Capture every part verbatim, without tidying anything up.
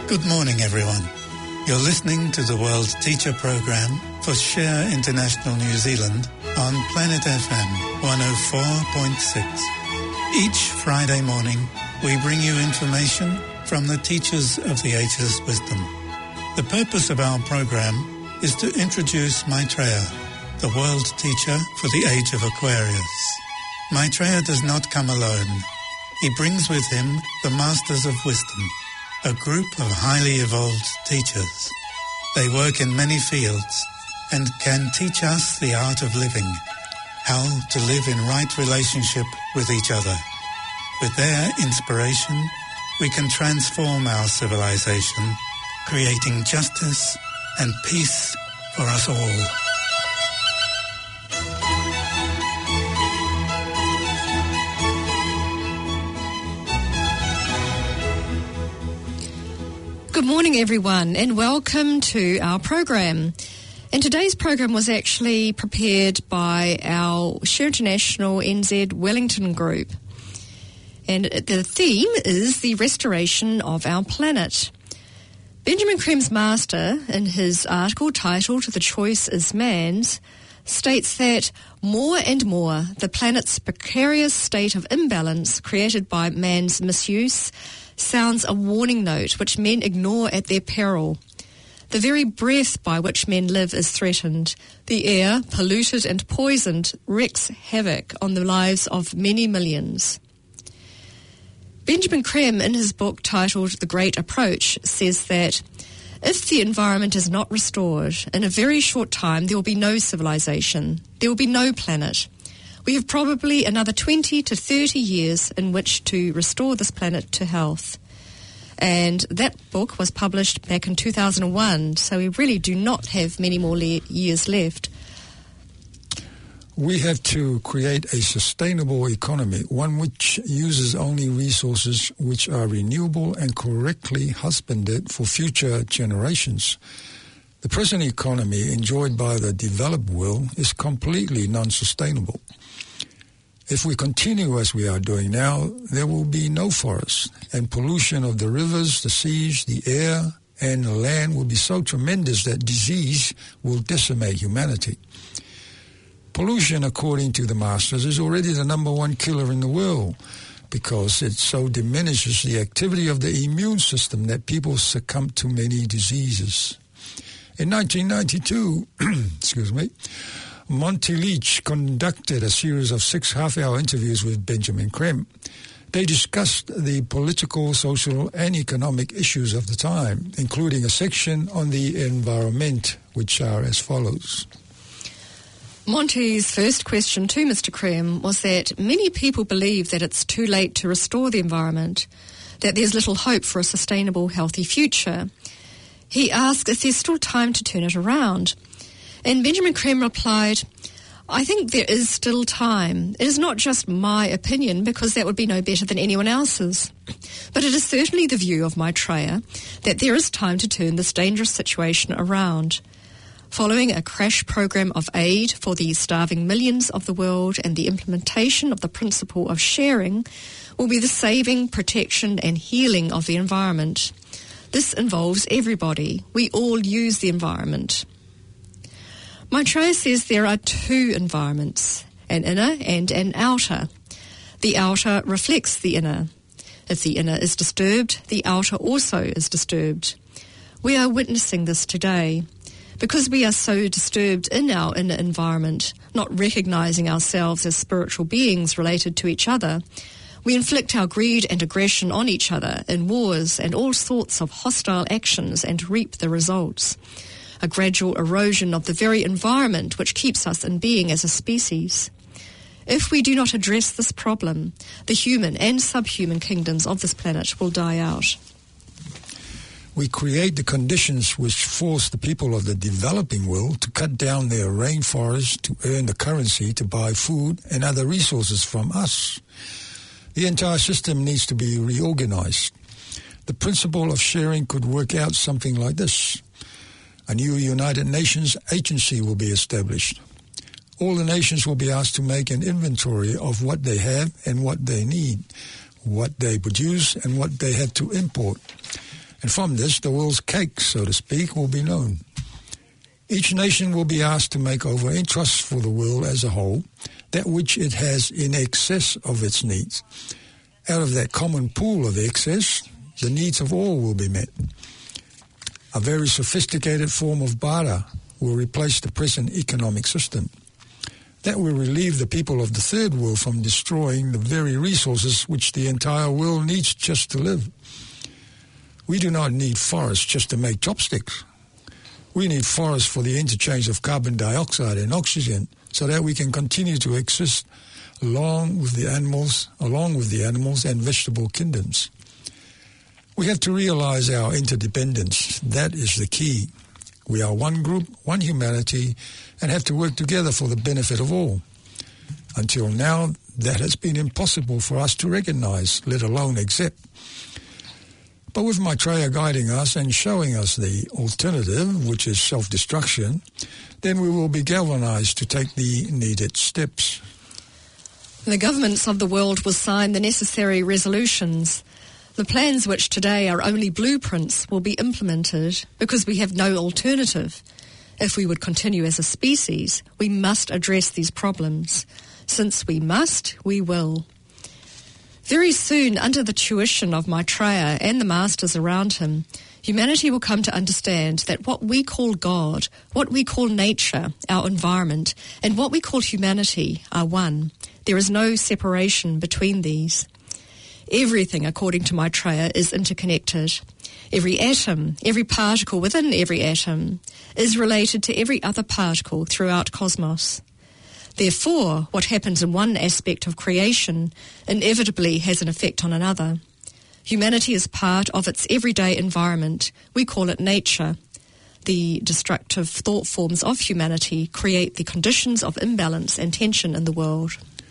Good morning, everyone. You're listening to the World Teacher Program for Share International New Zealand on Planet F M one oh four point six. Each Friday morning, we bring you information from the teachers of the Ageless Wisdom. The purpose of our program is to introduce Maitreya, the world teacher for the age of Aquarius. Maitreya does not come alone. He brings with him the Masters of Wisdom, a group of highly evolved teachers. They work in many fields and can teach us the art of living, how to live in right relationship with each other. With their inspiration, we can transform our civilization, creating justice and peace for us all. Good morning, everyone, and welcome to our program. And today's program was actually prepared by our Share International N Z Wellington group. And the theme is the restoration of our planet. Benjamin Crem's master, in his article titled "The Choice is Man's," states that more and more the planet's precarious state of imbalance created by man's misuse sounds a warning note which men ignore at their peril. The very breath by which men live is threatened. The air, polluted and poisoned, wreaks havoc on the lives of many millions. Benjamin Crem, in his book titled The Great Approach, says that if the environment is not restored, in a very short time there will be no civilization, there will be no planet. We have probably another twenty to thirty years in which to restore this planet to health. And that book was published back in two thousand one, so we really do not have many more le- years left. We have to create a sustainable economy, one which uses only resources which are renewable and correctly husbanded for future generations. The present economy enjoyed by the developed world is completely non-sustainable. If we continue as we are doing now, there will be no forests, and pollution of the rivers, the seas, the air, and the land will be so tremendous that disease will decimate humanity. Pollution, according to the masters, is already the number one killer in the world because it so diminishes the activity of the immune system that people succumb to many diseases. In nineteen ninety-two, excuse me, Monty Leach conducted a series of six half-hour interviews with Benjamin Crem. They discussed the political, social, and economic issues of the time, including a section on the environment, which are as follows. Monty's first question to Mister Crem was that many people believe that it's too late to restore the environment, that there's little hope for a sustainable, healthy future. He asked if there's still time to turn it around. And Benjamin Crem replied, I think there is still time. It is not just my opinion, because that would be no better than anyone else's. But it is certainly the view of Maitreya that there is time to turn this dangerous situation around. Following a crash program of aid for the starving millions of the world and the implementation of the principle of sharing will be the saving, protection and healing of the environment. This involves everybody. We all use the environment. Maitreya says there are two environments, an inner and an outer. The outer reflects the inner. If the inner is disturbed, the outer also is disturbed. We are witnessing this today. Because we are so disturbed in our inner environment, not recognizing ourselves as spiritual beings related to each other, we inflict our greed and aggression on each other in wars and all sorts of hostile actions and reap the results. A gradual erosion of the very environment which keeps us in being as a species. If we do not address this problem, the human and subhuman kingdoms of this planet will die out. We create the conditions which force the people of the developing world to cut down their rainforests to earn the currency to buy food and other resources from us. The entire system needs to be reorganized. The principle of sharing could work out something like this. A new United Nations agency will be established. All the nations will be asked to make an inventory of what they have and what they need, what they produce and what they have to import. And from this, the world's cake, so to speak, will be known. Each nation will be asked to make over in trust for the world as a whole that which it has in excess of its needs. Out of that common pool of excess, the needs of all will be met. A very sophisticated form of barter will replace the present economic system. That will relieve the people of the third world from destroying the very resources which the entire world needs just to live. We do not need forests just to make chopsticks. We need forests for the interchange of carbon dioxide and oxygen so that we can continue to exist along with the animals, along with the animals and vegetable kingdoms. We have to realize our interdependence. That is the key. We are one group, one humanity, and have to work together for the benefit of all. Until now, that has been impossible for us to recognize, let alone accept. But with Maitreya guiding us and showing us the alternative, which is self-destruction, then we will be galvanized to take the needed steps. The governments of the world will sign the necessary resolutions. The plans which today are only blueprints will be implemented because we have no alternative. If we would continue as a species, we must address these problems. Since we must, we will. Very soon, under the tuition of Maitreya and the masters around him, humanity will come to understand that what we call God, what we call nature, our environment, and what we call humanity are one. There is no separation between these. Everything, according to Maitreya, is interconnected. Every atom, every particle within every atom is related to every other particle throughout cosmos. Therefore, what happens in one aspect of creation inevitably has an effect on another. Humanity is part of its everyday environment. We call it nature. The destructive thought forms of humanity create the conditions of imbalance and tension in the world.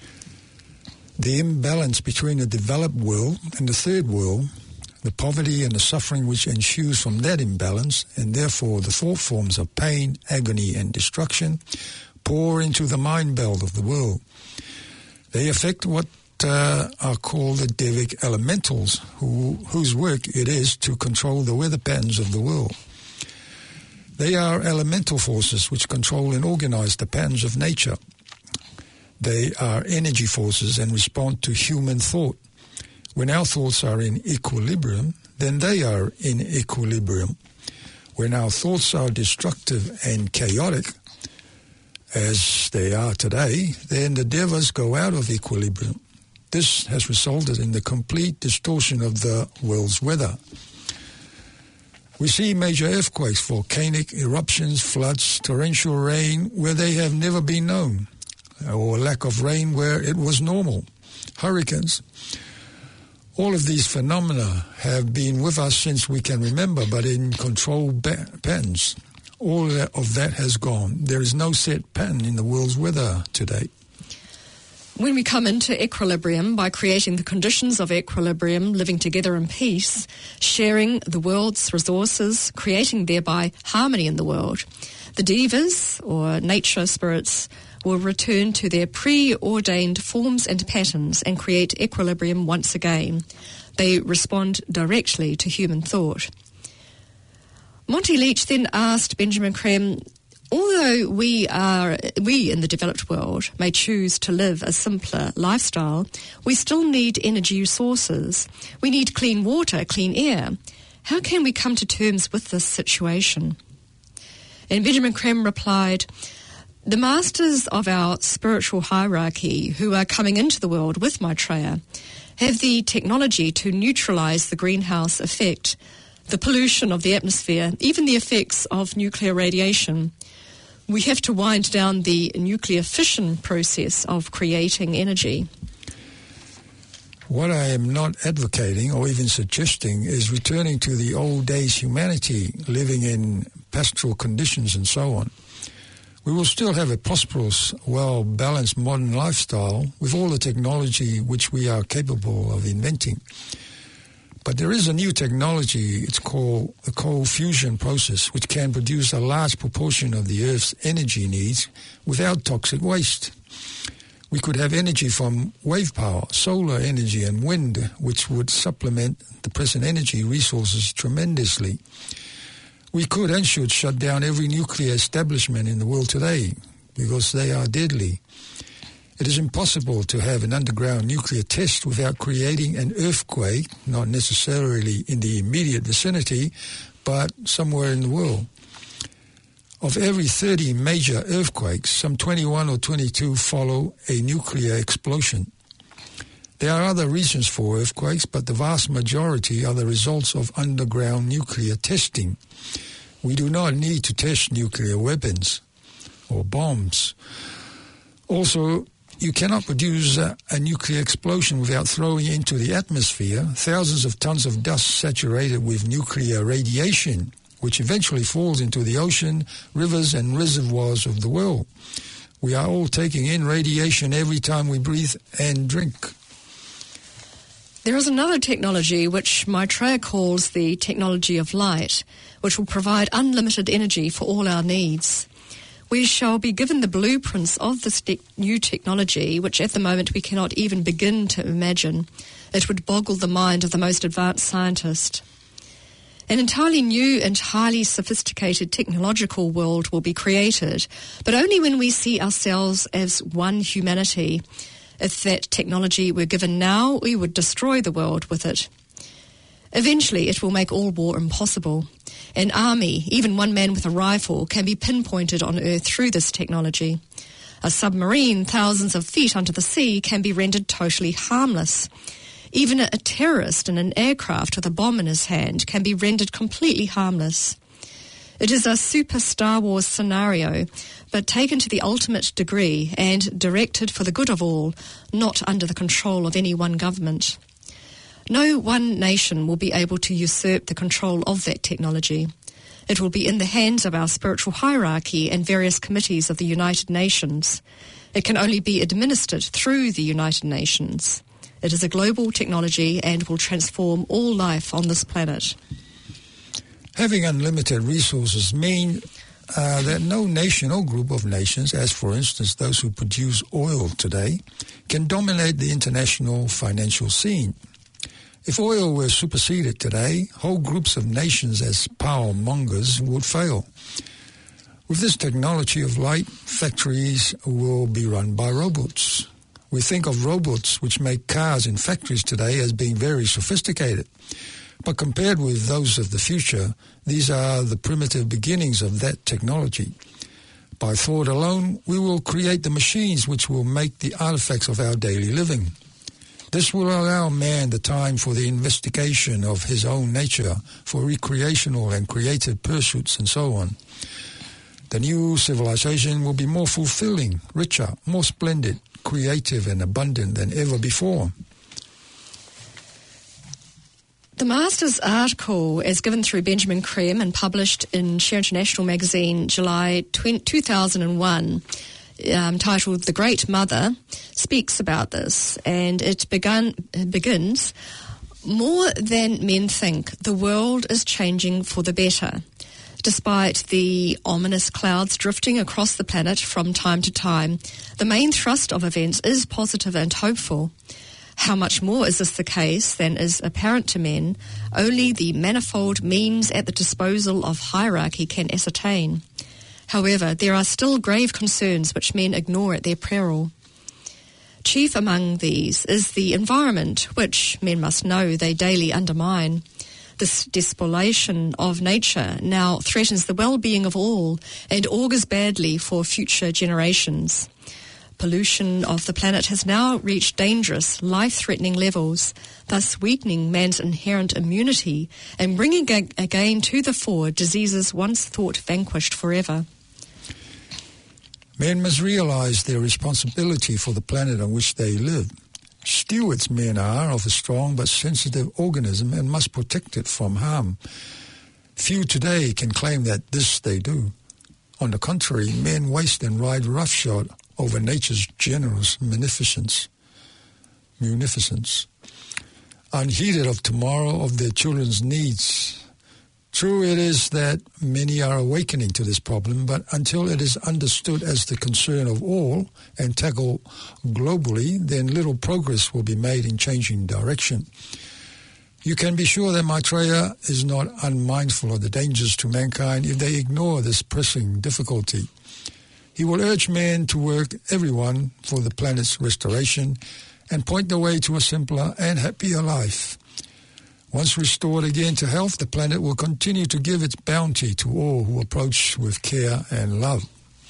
The imbalance between the developed world and the third world, the poverty and the suffering which ensues from that imbalance, and therefore the thought forms of pain, agony and destruction, pour into the mind belt of the world. They affect what uh, are called the Devic elementals, who, whose work it is to control the weather patterns of the world. They are elemental forces which control and organize the patterns of nature. They are energy forces and respond to human thought. When our thoughts are in equilibrium, then they are in equilibrium. When our thoughts are destructive and chaotic, as they are today, then the devas go out of equilibrium. This has resulted in the complete distortion of the world's weather. We see major earthquakes, volcanic eruptions, floods, torrential rain where they have never been known, or lack of rain where it was normal, hurricanes. All of these phenomena have been with us since we can remember, but in controlled ba- patterns. All of that has gone. There is no set pattern in the world's weather today. When we come into equilibrium by creating the conditions of equilibrium, living together in peace, sharing the world's resources, creating thereby harmony in the world, the devas, or nature spirits, will return to their preordained forms and patterns and create equilibrium once again. They respond directly to human thought. Monty Leach then asked Benjamin Creme, although we are we in the developed world may choose to live a simpler lifestyle, we still need energy sources. We need clean water, clean air. How can we come to terms with this situation? And Benjamin Creme replied, the masters of our spiritual hierarchy who are coming into the world with Maitreya have the technology to neutralize the greenhouse effect, the pollution of the atmosphere, even the effects of nuclear radiation. We have to wind down the nuclear fission process of creating energy. What I am not advocating or even suggesting is returning to the old days humanity, living in pastoral conditions and so on. We will still have a prosperous, well-balanced modern lifestyle with all the technology which we are capable of inventing. But there is a new technology, it's called the cold fusion process, which can produce a large proportion of the Earth's energy needs without toxic waste. We could have energy from wave power, solar energy and wind, which would supplement the present energy resources tremendously. We could and should shut down every nuclear establishment in the world today because they are deadly. It is impossible to have an underground nuclear test without creating an earthquake, not necessarily in the immediate vicinity, but somewhere in the world. Of every thirty major earthquakes, some twenty-one or twenty-two follow a nuclear explosion. There are other reasons for earthquakes, but the vast majority are the results of underground nuclear testing. We do not need to test nuclear weapons or bombs. Also, you cannot produce a, a nuclear explosion without throwing into the atmosphere thousands of tons of dust saturated with nuclear radiation, which eventually falls into the ocean, rivers and reservoirs of the world. We are all taking in radiation every time we breathe and drink. There is another technology which Maitreya calls the technology of light, which will provide unlimited energy for all our needs. We shall be given the blueprints of this te- new technology, which at the moment we cannot even begin to imagine. It would boggle the mind of the most advanced scientist. An entirely new and highly sophisticated technological world will be created, but only when we see ourselves as one humanity. If that technology were given now, we would destroy the world with it. Eventually, it will make all war impossible. An army, even one man with a rifle, can be pinpointed on Earth through this technology. A submarine thousands of feet under the sea can be rendered totally harmless. Even a terrorist in an aircraft with a bomb in his hand can be rendered completely harmless. It is a super Star Wars scenario, but taken to the ultimate degree and directed for the good of all, not under the control of any one government. No one nation will be able to usurp the control of that technology. It will be in the hands of our spiritual hierarchy and various committees of the United Nations. It can only be administered through the United Nations. It is a global technology and will transform all life on this planet. Having unlimited resources mean uh, that no nation or group of nations, as for instance those who produce oil today, can dominate the international financial scene. If oil were superseded today, whole groups of nations as power mongers would fail. With this technology of light, factories will be run by robots. We think of robots which make cars in factories today as being very sophisticated. But compared with those of the future, these are the primitive beginnings of that technology. By thought alone, we will create the machines which will make the artifacts of our daily living. This will allow man the time for the investigation of his own nature, for recreational and creative pursuits and so on. The new civilization will be more fulfilling, richer, more splendid, creative and abundant than ever before. The Master's article, as given through Benjamin Creme and published in Share International magazine July two thousand one, um, titled The Great Mother, speaks about this, and it begun, begins, more than men think, the world is changing for the better. Despite the ominous clouds drifting across the planet from time to time, the main thrust of events is positive and hopeful. How much more is this the case than is apparent to men? Only the manifold means at the disposal of hierarchy can ascertain. However, there are still grave concerns which men ignore at their peril. Chief among these is the environment, which men must know they daily undermine. This despoliation of nature now threatens the well-being of all and augurs badly for future generations. Pollution of the planet has now reached dangerous, life-threatening levels, thus weakening man's inherent immunity and bringing again to the fore diseases once thought vanquished forever. Men must realize their responsibility for the planet on which they live. Stewards men are of a strong but sensitive organism and must protect it from harm. Few today can claim that this they do. On the contrary, men waste and ride roughshod over nature's generous munificence, munificence, unheeded of tomorrow of their children's needs. True it is that many are awakening to this problem, but until it is understood as the concern of all and tackled globally, then little progress will be made in changing direction. You can be sure that Maitreya is not unmindful of the dangers to mankind if they ignore this pressing difficulty. He will urge men to work everyone for the planet's restoration and point the way to a simpler and happier life. Once restored again to health, the planet will continue to give its bounty to all who approach with care and love.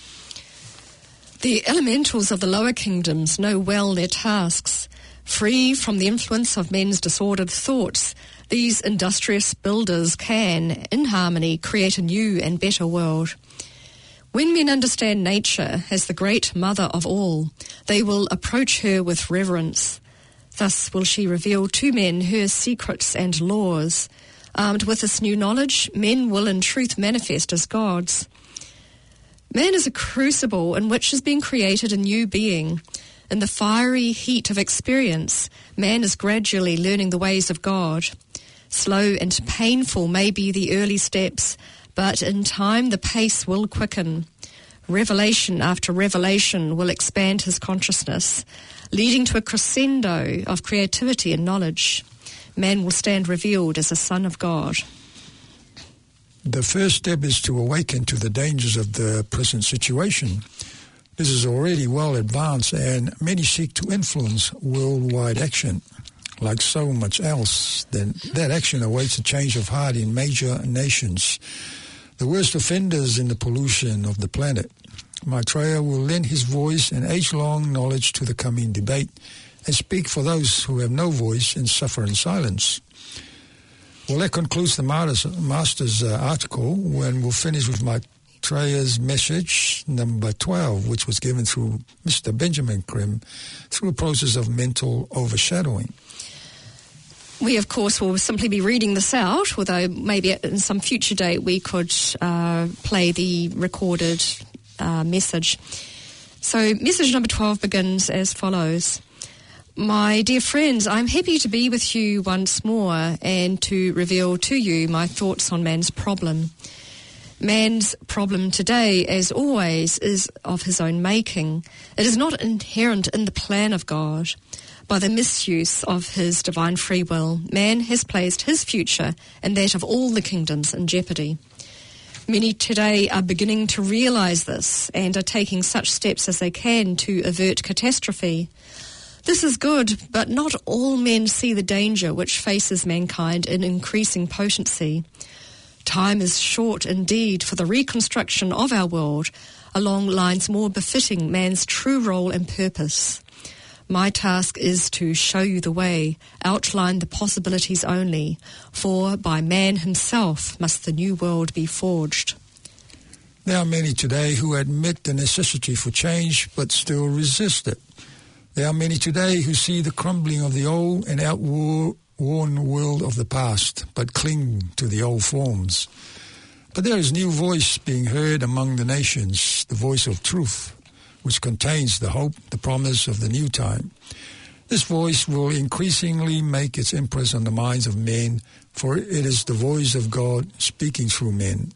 The elementals of the lower kingdoms know well their tasks. Free from the influence of men's disordered thoughts, these industrious builders can, in harmony, create a new and better world. When men understand nature as the great mother of all, they will approach her with reverence. Thus will she reveal to men her secrets and laws. Armed with this new knowledge, men will in truth manifest as gods. Man is a crucible in which has been created a new being. In the fiery heat of experience, man is gradually learning the ways of God. Slow and painful may be the early steps, but in time the pace will quicken. Revelation after revelation will expand his consciousness, leading to a crescendo of creativity and knowledge. Man will stand revealed as a son of God. The first step is to awaken to the dangers of the present situation. This is already well advanced, and many seek to influence worldwide action. Like so much else, then that action awaits a change of heart in major nations, the worst offenders in the pollution of the planet. Maitreya will lend his voice and age-long knowledge to the coming debate and speak for those who have no voice and suffer in silence. Well, that concludes the Master's uh, article, when we'll finish with Maitreya's message number twelve, which was given through Mister Benjamin Creme through a process of mental overshadowing. We, of course, will simply be reading this out, although maybe in some future date we could uh, play the recorded uh, message. So message number twelve begins as follows. My dear friends, I'm happy to be with you once more and to reveal to you my thoughts on man's problem. Man's problem today, as always, is of his own making. It is not inherent in the plan of God. By the misuse of his divine free will, man has placed his future and that of all the kingdoms in jeopardy. Many today are beginning to realize this and are taking such steps as they can to avert catastrophe. This is good, but not all men see the danger which faces mankind in increasing potency. Time is short indeed for the reconstruction of our world along lines more befitting man's true role and purpose. My task is to show you the way, outline the possibilities only, for by man himself must the new world be forged. There are many today who admit the necessity for change but still resist it. There are many today who see the crumbling of the old and outworn world of the past, but cling to the old forms. But there is new voice being heard among the nations, the voice of truth, which contains the hope, the promise of the new time. This voice will increasingly make its impress on the minds of men, for it is the voice of God speaking through men.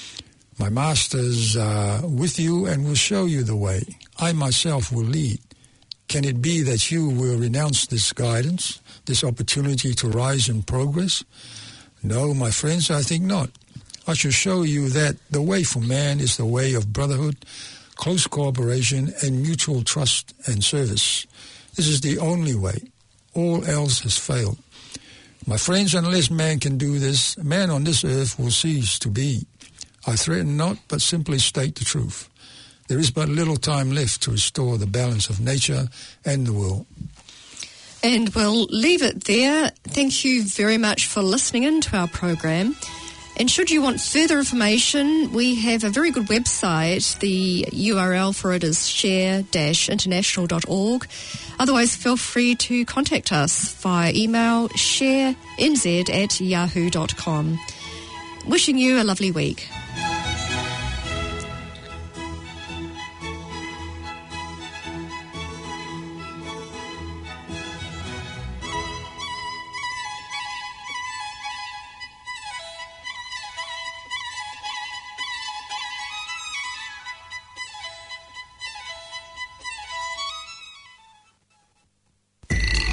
My masters are with you and will show you the way. I myself will lead. Can it be that you will renounce this guidance, this opportunity to rise and progress? No, my friends, I think not. I shall show you that the way for man is the way of brotherhood, close cooperation, and mutual trust and service. This is the only way. All else has failed. My friends, unless man can do this, man on this earth will cease to be. I threaten not, but simply state the truth. There is but little time left to restore the balance of nature and the world. And we'll leave it there. Thank you very much for listening in to our program. And should you want further information, we have a very good website. The U R L for it is share dash international dot org. Otherwise, feel free to contact us via email sharenz at yahoo dot com. Wishing you a lovely week.